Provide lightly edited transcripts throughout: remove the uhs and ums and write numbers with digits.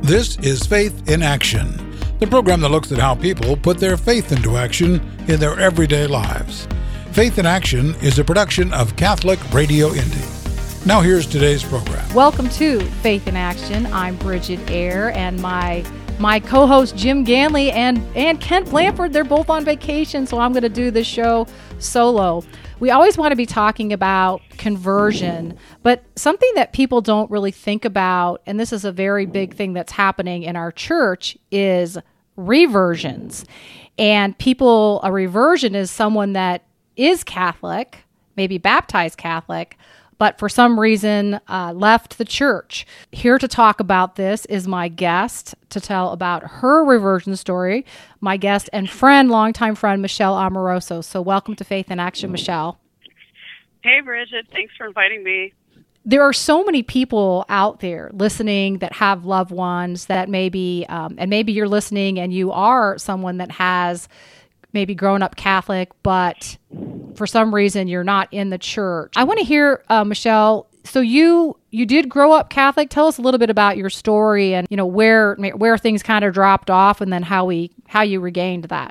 This is Faith in Action, the program that looks at how people put their faith into action in their everyday lives. Faith in Action is a production of Catholic Radio Indy. Now here's today's program. Welcome to Faith in Action. I'm Bridget Eyre, and my co-host Jim Ganley and Kent Blanford, they're both on vacation, so I'm going to do this show solo. We always want to be talking about conversion, but something that people don't really think about, and this is a very big thing that's happening in our church, is reversions. And a reversion is someone that is Catholic, maybe baptized Catholic, but for some reason left the church. Here to talk about this is my guest to tell about her reversion story, my guest and friend, longtime friend, Michelle Amoroso. So welcome to Faith in Action, Michelle. Hey, Bridget. Thanks for inviting me. There are so many people out there listening that have loved ones that maybe, and maybe you're listening and you are someone that has maybe grown up Catholic, but for some reason you're not in the church. I want to hear, Michelle, so you did grow up Catholic. Tell us a little bit about your story and, where things kind of dropped off and then how you regained that.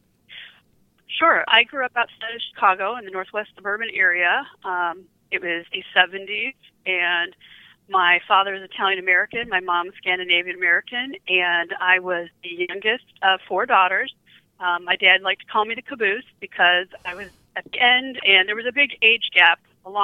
Sure. I grew up outside of Chicago in the northwest suburban area. It was the 70s, and my father is Italian-American, my mom's Scandinavian-American, and I was the youngest of four daughters. My dad liked to call me the caboose because I was at the end, and there was a big age gap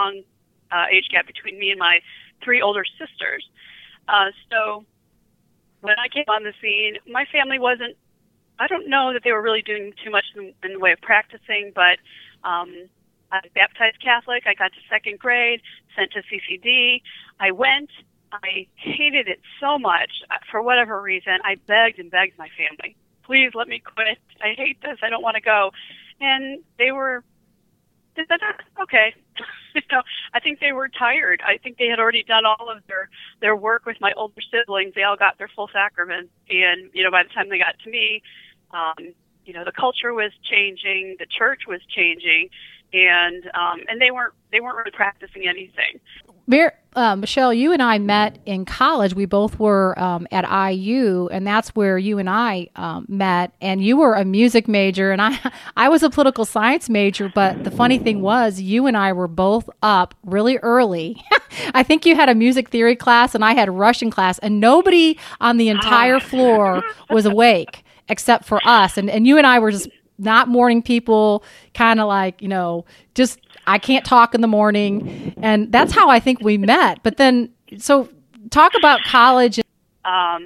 between me and my three older sisters. So when I came on the scene, my family I don't know that they were really doing too much in the way of practicing, but I was baptized Catholic. I got to second grade, sent to CCD. I went. I hated it so much. For whatever reason, I begged and begged my family, please let me quit. I hate this. I don't want to go. And they said, okay. I think they were tired. I think they had already done all of their work with my older siblings. They all got their full sacraments. And, by the time they got to me, the culture was changing, the church was changing, and they weren't really practicing anything. Michelle, you and I met in college. We both were at IU, and that's where you and I met. And you were a music major, and I was a political science major. But the funny thing was, you and I were both up really early. I think you had a music theory class, and I had Russian class, and nobody on the entire floor was awake except for us. And you and I were just not morning people, kind of like, just I can't talk in the morning. And that's how I think we met. But then, so talk about college. I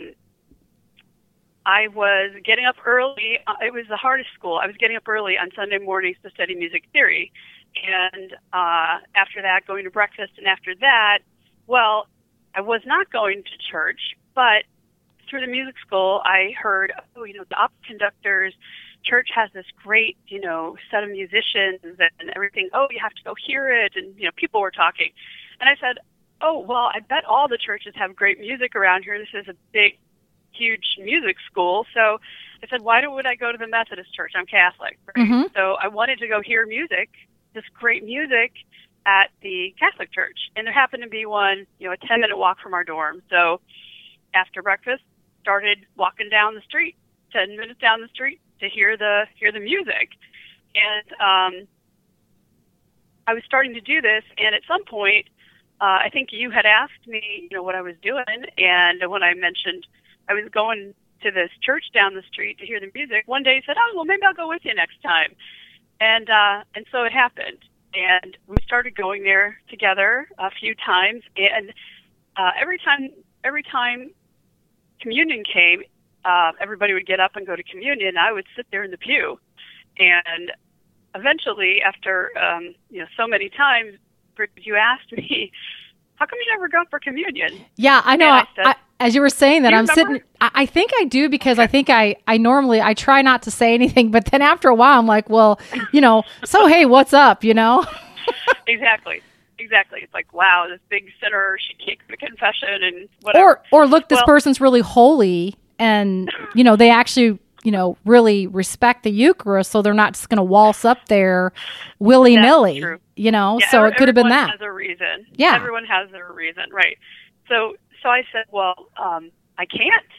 was getting up early. It was the hardest school. I was getting up early on Sunday mornings to study music theory. And after that, going to breakfast. And after that, I was not going to church. But through the music school, I heard, the opera conductors, church has this great, set of musicians and everything. Oh, you have to go hear it. And, people were talking. And I said, I bet all the churches have great music around here. This is a big, huge music school. So I said, why would I go to the Methodist church? I'm Catholic. Right? Mm-hmm. So I wanted to go hear music, this great music at the Catholic church. And there happened to be one, a 10-minute walk from our dorm. So after breakfast, started walking down the street, 10 minutes down the street, to hear the music. And I was starting to do this, and at some point, I think you had asked me, what I was doing, and when I mentioned I was going to this church down the street to hear the music, one day you said, maybe I'll go with you next time. And so it happened. And we started going there together a few times, and every time communion came, everybody would get up and go to communion. I would sit there in the pew. And eventually, after so many times, you asked me, how come you never go for communion? Yeah, I know. I said, as you were saying that, I'm remember? sitting. I think I do because I think I normally I try not to say anything, but then after a while, I'm like, well, so hey, what's up? Exactly. It's like, wow, this big sinner, she can't go to confession and whatever. Or look, this person's really holy, and they actually really respect the Eucharist, so they're not just going to waltz up there willy-nilly. True. So it could have been that. Everyone has a reason. Yeah. Everyone has their reason, right. So I said, well, I can't.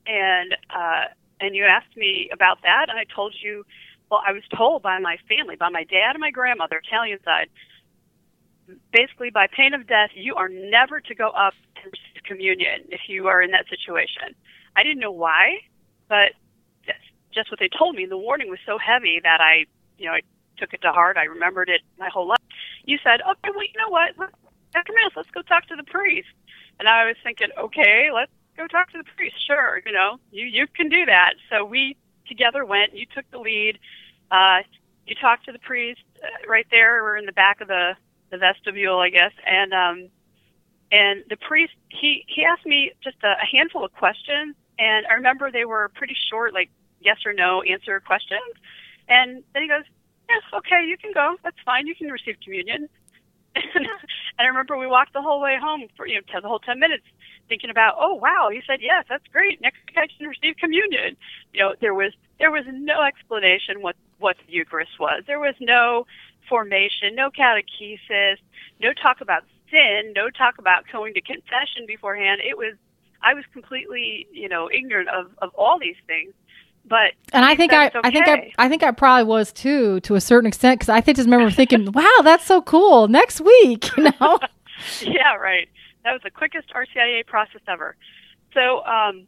And you asked me about that, and I told you, well, I was told by my family, by my dad and my grandmother, Italian side, basically by pain of death, you are never to go up and receive communion if you are in that situation. I didn't know why, but that's just what they told me. The warning was so heavy that I took it to heart. I remembered it my whole life. You said, okay, well, you know what? After Mass, let's go talk to the priest. And I was thinking, okay, let's go talk to the priest. Sure, you can do that. So we together went. You took the lead. You talked to the priest right there. We're in the back of the vestibule, I guess. And the priest, he asked me just a handful of questions. And I remember they were pretty short, like yes or no answer questions. And then he goes, yes, okay, you can go. That's fine. You can receive communion. And I remember we walked the whole way home for the whole 10 minutes thinking about, oh, wow, he said, yes, that's great. Next week I can receive communion. There was no explanation what the Eucharist was. There was no formation, no catechesis, no talk about sin, no talk about going to confession beforehand. I was completely, ignorant of all these things. But I think I probably was too, to a certain extent, because I just remember thinking, wow, that's so cool. Next week, Yeah, right. That was the quickest RCIA process ever. So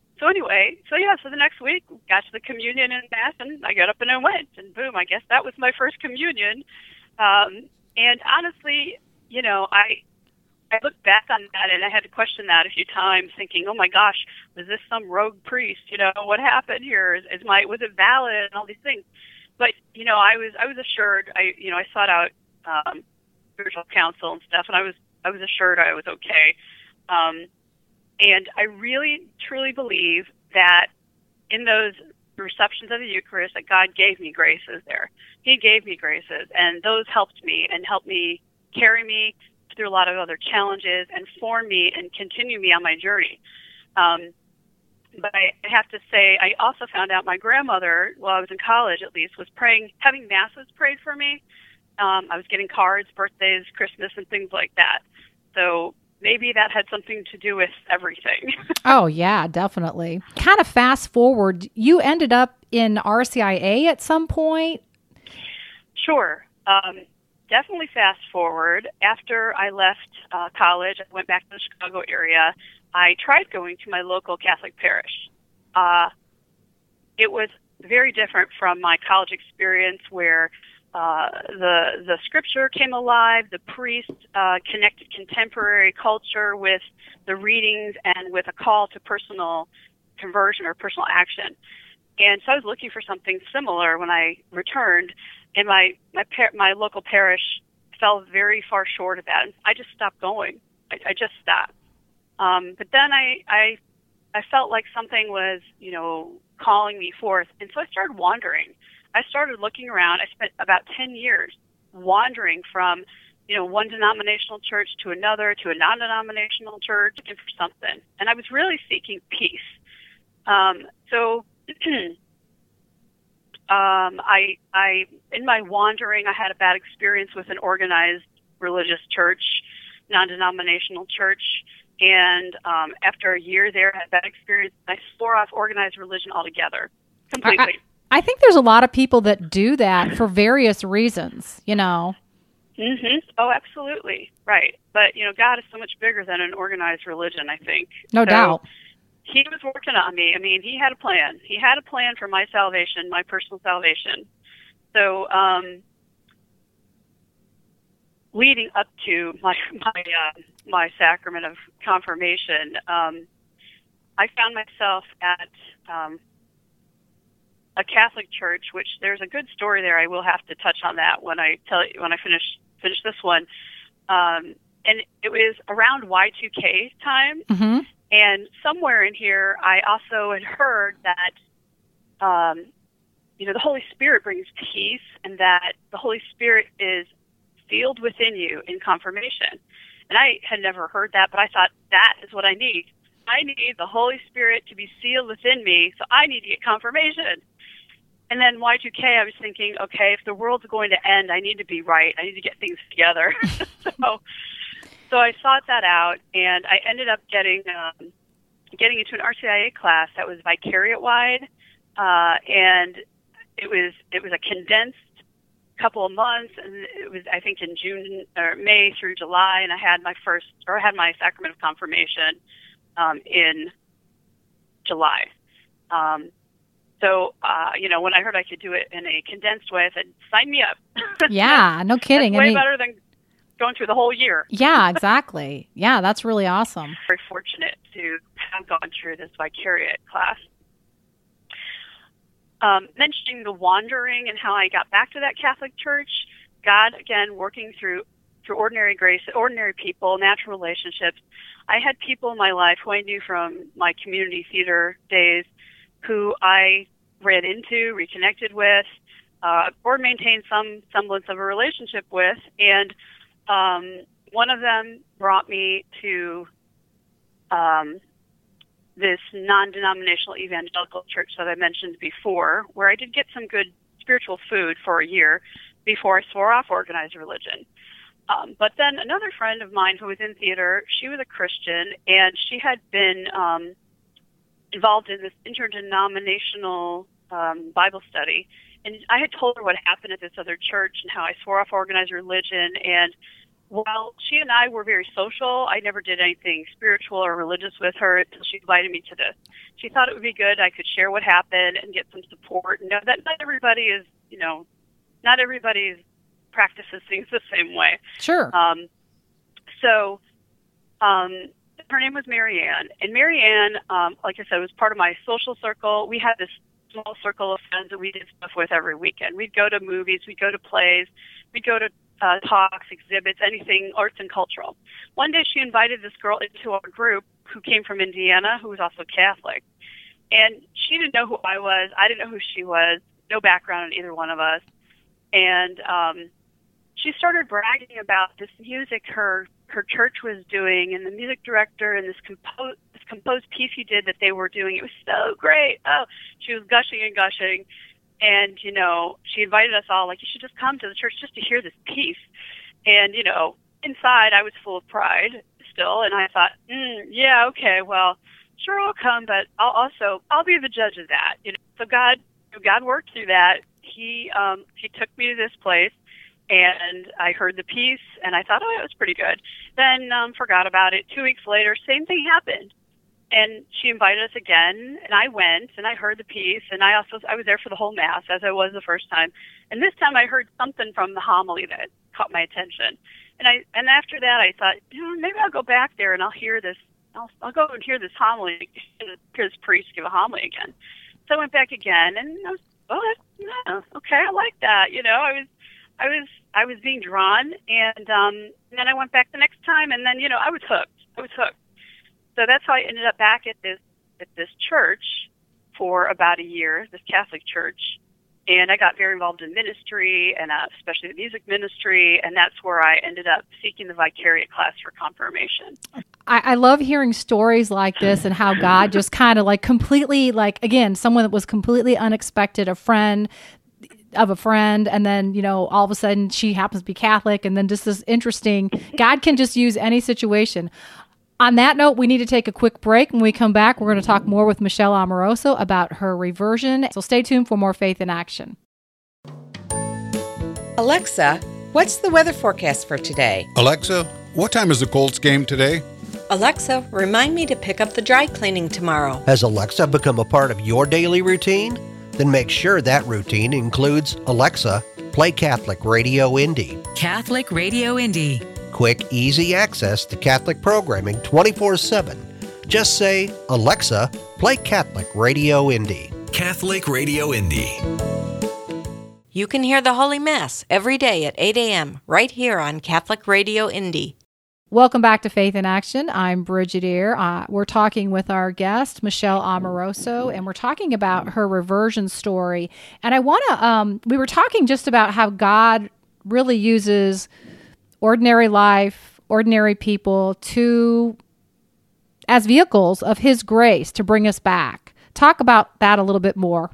the next week got to the communion and Mass, and I got up and I went, and boom, I guess that was my first communion. And honestly, I looked back on that and I had to question that a few times, thinking, "Oh my gosh, was this some rogue priest? What happened here? Was it valid?" And all these things. But I was assured. I sought out spiritual counsel and stuff, and I was assured I was okay. And I really truly believe that in those receptions of the Eucharist, that God gave me graces there. He gave me graces, and those helped me carry me through a lot of other challenges and form me and continue me on my journey. But I have to say, I also found out my grandmother, while I was in college at least, was praying, having masses prayed for me. I was getting cards, birthdays, Christmas, and things like that. So maybe that had something to do with everything. Oh, yeah, definitely. Kind of fast forward, you ended up in RCIA at some point? Sure. Definitely fast forward. After I left college, I went back to the Chicago area. I tried going to my local Catholic parish. It was very different from my college experience, where the scripture came alive, the priest connected contemporary culture with the readings and with a call to personal conversion or personal action. And so I was looking for something similar when I returned, and my local parish fell very far short of that. I just stopped going. I just stopped. But then I felt like something was, calling me forth. And so I started wandering. I started looking around. I spent about 10 years wandering from, one denominational church to another, to a non-denominational church, looking for something. And I was really seeking peace. I in my wandering, I had a bad experience with an organized religious church, non-denominational church. And after a year there, I had that experience. I swore off organized religion altogether, completely. I think there's a lot of people that do that for various reasons, Mm-hmm. Oh, absolutely. Right. But, God is so much bigger than an organized religion, I think. No doubt. He was working on me. I mean, he had a plan. He had a plan for my salvation, my personal salvation. So, leading up to my sacrament of confirmation, I found myself at a Catholic church, which there's a good story there. I will have to touch on that when I finish this one. And it was around Y2K time. Mm-hmm. And somewhere in here, I also had heard that, the Holy Spirit brings peace, and that the Holy Spirit is sealed within you in confirmation. And I had never heard that, but I thought, that is what I need. I need the Holy Spirit to be sealed within me, so I need to get confirmation. And then Y2K, I was thinking, okay, if the world's going to end, I need to be right. I need to get things together. So I sought that out, and I ended up getting getting into an RCIA class that was vicariate wide, and it was a condensed couple of months, and it was, I think, in June or May through July, and I had my sacrament of confirmation in July. So, when I heard I could do it in a condensed way, I said, sign me up. Yeah, no kidding. That's way better than going through the whole year. Yeah, exactly. Yeah, that's really awesome. Very fortunate to have gone through this vicariate class. Mentioning the wandering and how I got back to that Catholic Church, God, again, working through ordinary grace, ordinary people, natural relationships. I had people in my life who I knew from my community theater days who I ran into, reconnected with, or maintained some semblance of a relationship with. And one of them brought me to this non-denominational evangelical church that I mentioned before, where I did get some good spiritual food for a year before I swore off organized religion. But then another friend of mine who was in theater, she was a Christian, and she had been involved in this interdenominational Bible study. And I had told her what happened at this other church and how I swore off organized religion. And while she and I were very social, I never did anything spiritual or religious with her until she invited me to this. She thought it would be good. I could share what happened and get some support. And know that not everybody practices things the same way. Sure. Her name was Marianne. And Marianne, like I said, was part of my social circle. We had this small circle of friends that we did stuff with every weekend. We'd go to movies, we'd go to plays, we'd go to talks, exhibits, anything arts and cultural. One day she invited this girl into our group who came from Indiana, who was also Catholic. And she didn't know who I was. I didn't know who she was. No background on either one of us. And she started bragging about this music her church was doing, and the music director, and this composed piece he did that they were doing. It was so great. Oh, she was gushing and gushing. And, she invited us all, like, you should just come to the church just to hear this piece. And, inside I was full of pride still, and I thought, yeah, okay, well, sure, I'll come, but I'll be the judge of that. So God worked through that. He took me to this place, and I heard the piece, and I thought, oh, it was pretty good. Then forgot about it. 2 weeks later, same thing happened. And she invited us again, and I went, and I heard the piece, and I was there for the whole Mass, as I was the first time. And this time I heard something from the homily that caught my attention. And after that I thought, maybe I'll go back there and I'll hear this. I'll go and hear this homily, hear this priest give a homily again. So I went back again, and I was, okay, I like that. I was being drawn, and then I went back the next time, and then I was hooked. So that's how I ended up back at this church for about a year, this Catholic church, and I got very involved in ministry, and especially the music ministry, and that's where I ended up seeking the vicariate class for confirmation. I love hearing stories like this and how God just kind of completely, again, someone that was completely unexpected, a friend of a friend, and then, all of a sudden she happens to be Catholic, and then just this interesting, God can just use any situation. On that note, we need to take a quick break. When we come back, we're going to talk more with Michelle Amoroso about her reversion. So stay tuned for more Faith in Action. Alexa, what's the weather forecast for today? Alexa, what time is the Colts game today? Alexa, remind me to pick up the dry cleaning tomorrow. Has Alexa become a part of your daily routine? Then make sure that routine includes Alexa, play Catholic Radio Indy. Catholic Radio Indy. Quick, easy access to Catholic programming 24/7. Just say, Alexa, play Catholic Radio Indy. Catholic Radio Indy. You can hear the Holy Mass every day at 8 a.m. right here on Catholic Radio Indy. Welcome back to Faith in Action. I'm Bridget Eyre. We're talking with our guest, Michelle Amoroso, and we're talking about her reversion story. And I want to, we were talking just about how God really uses ordinary life, ordinary people as vehicles of His grace to bring us back. Talk about that a little bit more.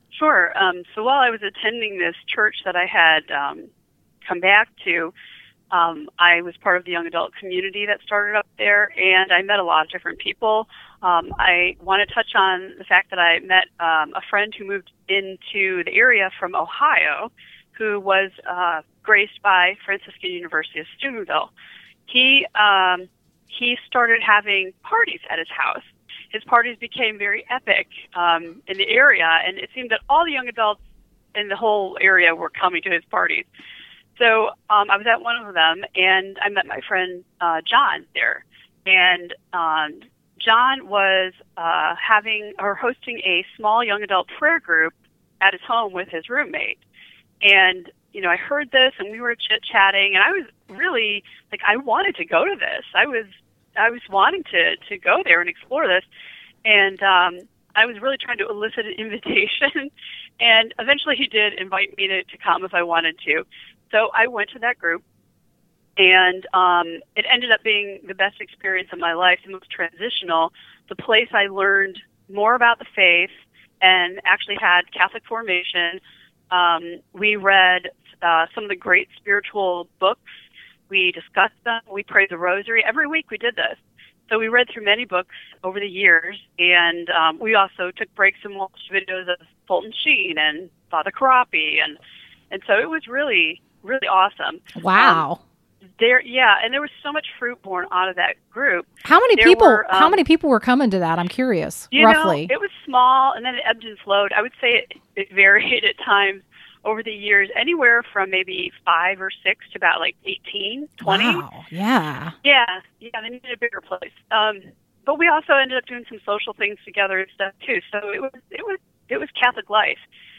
Sure. So while I was attending this church that I had come back to, I was part of the young adult community that started up there, and I met a lot of different people. I want to touch on the fact that I met a friend who moved into the area from Ohio, who was graced by Franciscan University of Steubenville. He started having parties at his house. His parties became very epic in the area, and it seemed that all the young adults in the whole area were coming to his parties. So I was at one of them, and I met my friend John there. And John was hosting a small young adult prayer group at his home with his roommate. And I heard this, and we were chit-chatting, and I was really I wanted to go to this. I was wanting to go there and explore this, and I was really trying to elicit an invitation, and eventually he did invite me to come if I wanted to. So I went to that group, and it ended up being the best experience of my life, the most transitional, the place I learned more about the faith and actually had Catholic formation. We read some of the great spiritual books. We discussed them. We prayed the rosary. Every week we did this. So we read through many books over the years, and we also took breaks and watched videos of Fulton Sheen and Father Karapi, and so it was really, really awesome. Wow. And there was so much fruit born out of that group. How many people were coming to that? I'm curious, roughly. It was small, and then it ebbed and flowed. I would say it varied at times over the years, anywhere from maybe 5 or 6 to about 18, 20. Wow, yeah. Yeah, they needed a bigger place. But we also ended up doing some social things together and stuff too. So it was Catholic life.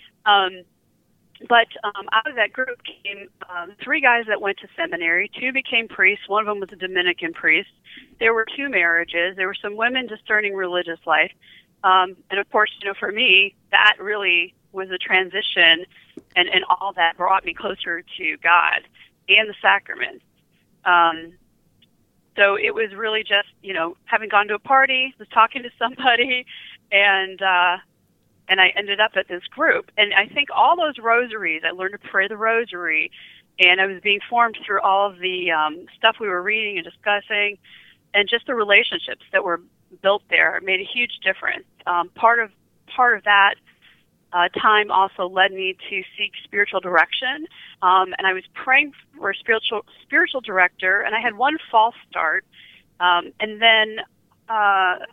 But out of that group came 3 guys that went to seminary. 2 became priests. One of them was a Dominican priest. There were 2 marriages. There were some women discerning religious life. And of course, for me, that really was a transition, and all that brought me closer to God and the sacraments. So it was really just, having gone to a party, was talking to somebody, and I ended up at this group. And I think all those rosaries, I learned to pray the rosary, and I was being formed through all of the stuff we were reading and discussing, and just the relationships that were built there made a huge difference. Part of that time also led me to seek spiritual direction, and I was praying for a spiritual director, and I had one false start, and then I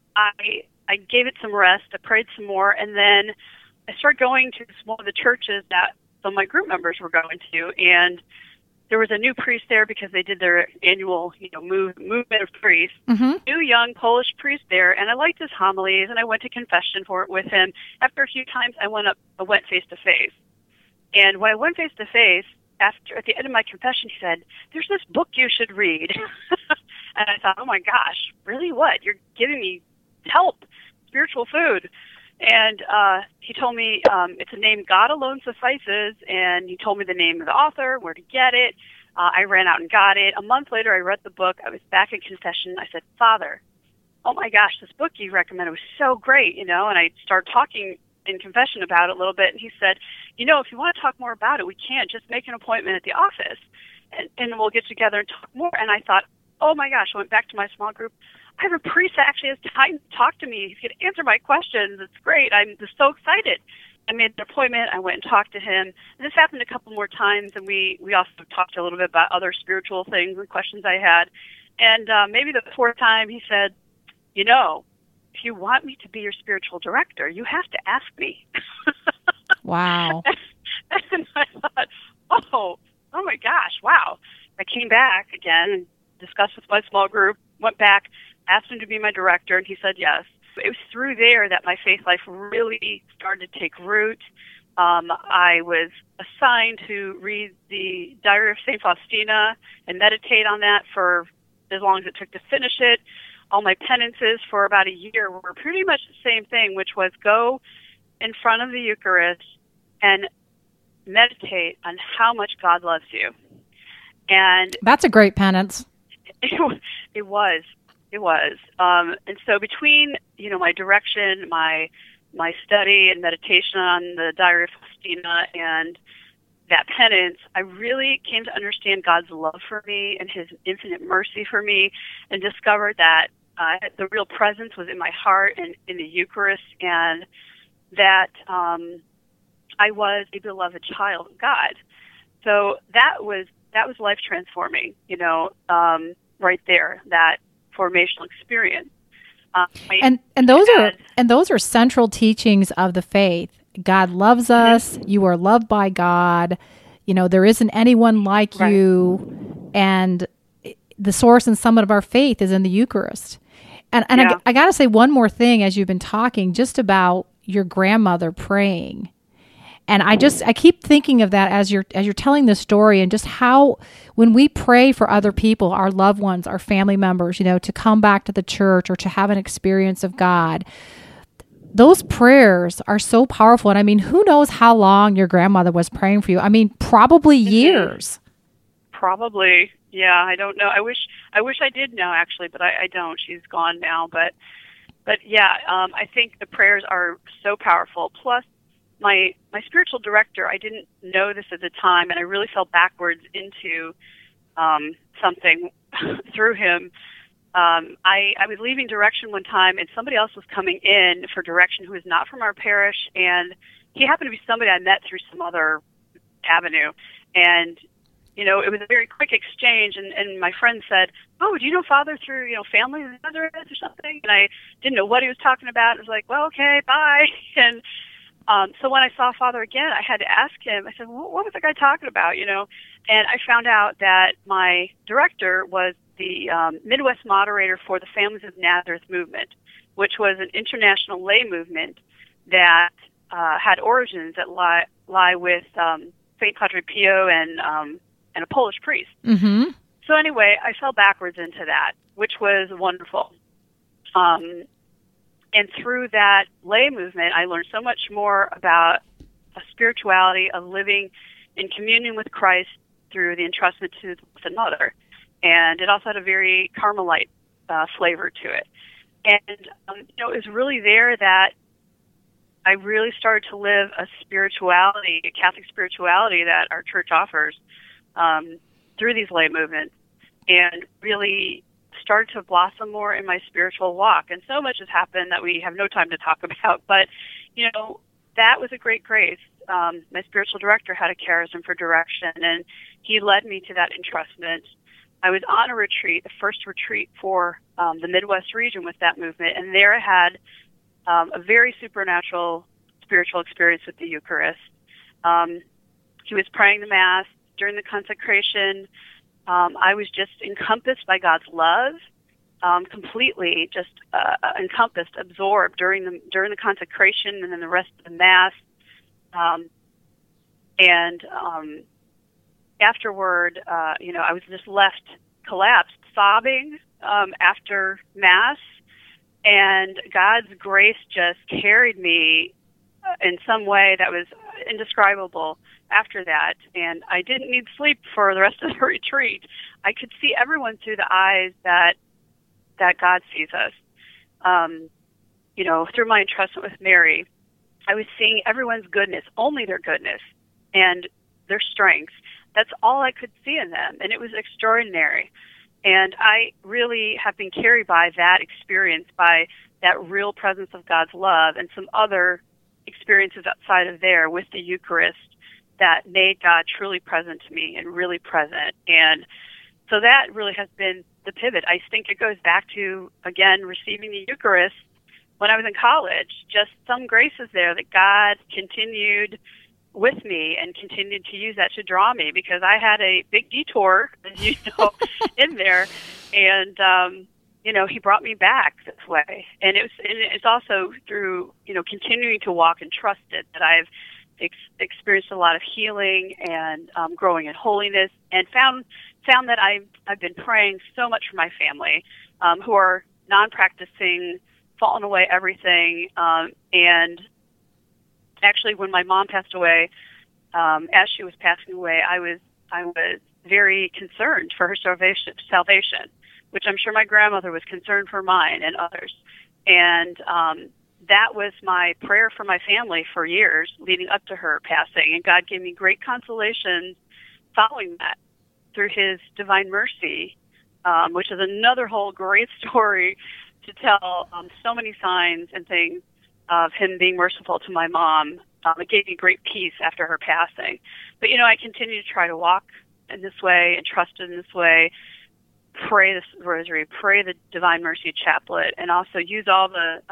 gave it some rest. I prayed some more, and then I started going to one of the churches that some of my group members were going to, and there was a new priest there because they did their annual, movement of priests. Mm-hmm. New young Polish priest there, and I liked his homilies, and I went to confession with him. After a few times, I went face to face, and when I went face to face, at the end of my confession, he said, "There's this book you should read," and I thought, "Oh my gosh, really? What? You're giving me help, spiritual food?" And he told me it's a name, God Alone Suffices, and he told me the name of the author, where to get it. I ran out and got it. A month later, I read the book. I was back in confession. I said, "Father, oh my gosh, this book you recommended was so great," and I started talking in confession about it a little bit, and he said, "If you want to talk more about it, we can. Just make an appointment at the office, and we'll get together and talk more." And I thought, oh my gosh, I went back to my small group. I have a priest that actually has time to talk to me. He's going to answer my questions. It's great. I'm just so excited. I made an appointment. I went and talked to him. And this happened a couple more times, and we also talked a little bit about other spiritual things and questions I had. And maybe the 4th time he said, if you want me to be your spiritual director, you have to ask me. Wow. And I thought, oh my gosh, wow. I came back again and discussed with my small group, went back, asked him to be my director, and he said yes. It was through there that my faith life really started to take root. I was assigned to read the Diary of St. Faustina and meditate on that for as long as it took to finish it. All my penances for about a year were pretty much the same thing, which was go in front of the Eucharist and meditate on how much God loves you. And that's a great penance. It was. And so between, my direction, my study and meditation on the Diary of Faustina and that penance, I really came to understand God's love for me and His infinite mercy for me, and discovered that the real presence was in my heart and in the Eucharist, and that I was a beloved child of God. So that was life transforming, right there, that formational experience. And those are central teachings of the faith. God loves us. You are loved by God. There isn't anyone like you, and the source and summit of our faith is in the Eucharist. And I got to say one more thing as you've been talking, just about your grandmother praying. And I keep thinking of that as you're telling this story, and just how when we pray for other people, our loved ones, our family members, to come back to the church or to have an experience of God, those prayers are so powerful. And I mean, who knows how long your grandmother was praying for you? I mean, probably years. Probably. Yeah, I don't know. I wish I did know, actually, but I don't. She's gone now. But yeah, I think the prayers are so powerful. Plus, my spiritual director, I didn't know this at the time, and I really fell backwards into something through him. I was leaving direction one time, and somebody else was coming in for direction who was not from our parish, and he happened to be somebody I met through some other avenue. And, it was a very quick exchange, and my friend said, "Oh, do you know Father through, family of Nazareth or something?" And I didn't know what he was talking about. I was like, "Well, okay, bye." And so when I saw Father again, I had to ask him, I said, what was the guy talking about, And I found out that my director was the Midwest moderator for the Families of Nazareth movement, which was an international lay movement that had origins that lie with St. Padre Pio and a Polish priest. Mm-hmm. So anyway, I fell backwards into that, which was wonderful. And through that lay movement, I learned so much more about a spirituality of living in communion with Christ through the entrustment to the Blessed Mother. And it also had a very Carmelite flavor to it. And, it was really there that I really started to live a spirituality, a Catholic spirituality that our church offers through these lay movements, and really started to blossom more in my spiritual walk. And so much has happened that we have no time to talk about. But, that was a great grace. My spiritual director had a charism for direction, and he led me to that entrustment. I was on a retreat, the first retreat for the Midwest region with that movement, and there I had a very supernatural spiritual experience with the Eucharist. He was praying the Mass during the consecration. I was just encompassed by God's love, completely just encompassed, absorbed during the consecration, and then the rest of the Mass. Afterward, I was just left collapsed, sobbing after Mass, and God's grace just carried me in some way that was indescribable after that. And I didn't need sleep for the rest of the retreat. I could see everyone through the eyes that God sees us. Through my entrustment with Mary, I was seeing everyone's goodness, only their goodness, and their strengths. That's all I could see in them, and it was extraordinary. And I really have been carried by that experience, by that real presence of God's love, and some other experiences outside of there with the Eucharist that made God truly present to me and really present. And so that really has been the pivot. I think it goes back to, again, receiving the Eucharist when I was in college. Just some graces there that God continued with me and continued to use that to draw me, because I had a big detour, as you know, in there, and he brought me back this way. And it's also through continuing to walk and trust it that I've experienced a lot of healing and growing in holiness, and found that I've been praying so much for my family, who are non-practicing, fallen away everything, and actually, when my mom passed away, as she was passing away, I was very concerned for her salvation, which I'm sure my grandmother was concerned for mine and others. And that was my prayer for my family for years leading up to her passing. And God gave me great consolation following that through His divine mercy, which is another whole great story to tell. So many signs and things of Him being merciful to my mom. It gave me great peace after her passing. But, I continue to try to walk in this way and trust in this way, pray this rosary, pray the Divine Mercy Chaplet, and also use all the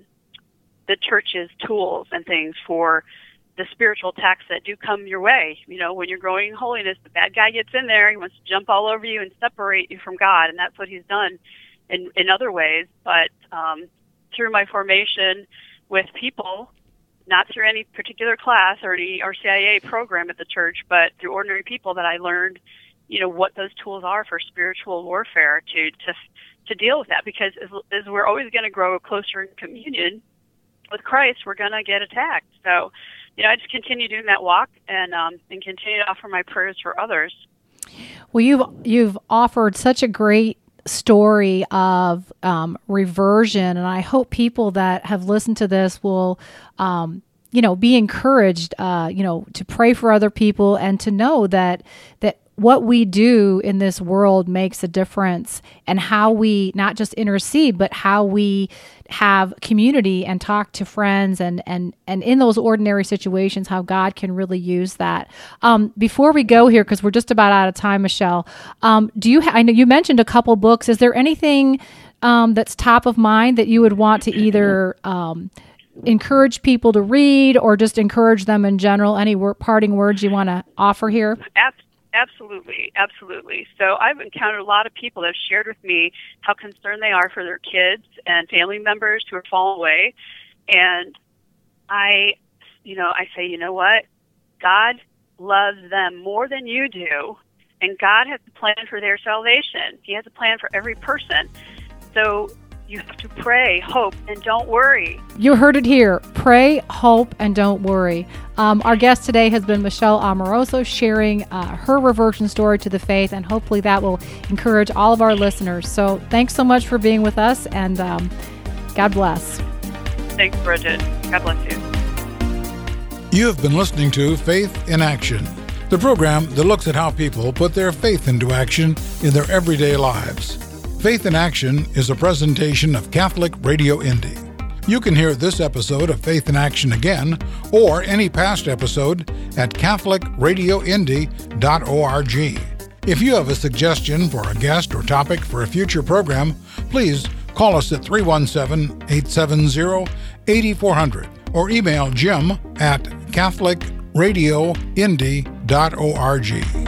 church's tools and things for the spiritual attacks that do come your way. When you're growing in holiness, the bad guy gets in there. He wants to jump all over you and separate you from God, and that's what he's done in other ways. But through my formation with people, not through any particular class or any RCIA program at the church, but through ordinary people, that I learned, what those tools are for spiritual warfare to deal with that. Because as we're always going to grow closer in communion with Christ, we're going to get attacked. So, I just continue doing that walk and continue to offer my prayers for others. Well, you've offered such a great story of reversion, and I hope people that have listened to this will be encouraged to pray for other people and to know that what we do in this world makes a difference, and how we not just intercede, but how we have community and talk to friends, and in those ordinary situations, how God can really use that. Before we go here, because we're just about out of time, Michelle, I know you mentioned a couple books. Is there anything that's top of mind that you would want to either encourage people to read, or just encourage them in general? Any parting words you want to offer here? Absolutely. So I've encountered a lot of people that have shared with me how concerned they are for their kids and family members who are fallen away. And I say, what? God loves them more than you do, and God has a plan for their salvation. He has a plan for every person. So you have to pray, hope, and don't worry. You heard it here. Pray, hope, and don't worry. Our guest today has been Michelle Amoroso, sharing her reversion story to the faith, and hopefully that will encourage all of our listeners. So thanks so much for being with us, and God bless. Thanks, Bridget. God bless you. You have been listening to Faith in Action, the program that looks at how people put their faith into action in their everyday lives. Faith in Action is a presentation of Catholic Radio Indy. You can hear this episode of Faith in Action again, or any past episode, at catholicradioindy.org. If you have a suggestion for a guest or topic for a future program, please call us at 317-870-8400 or email Jim at catholicradioindy.org.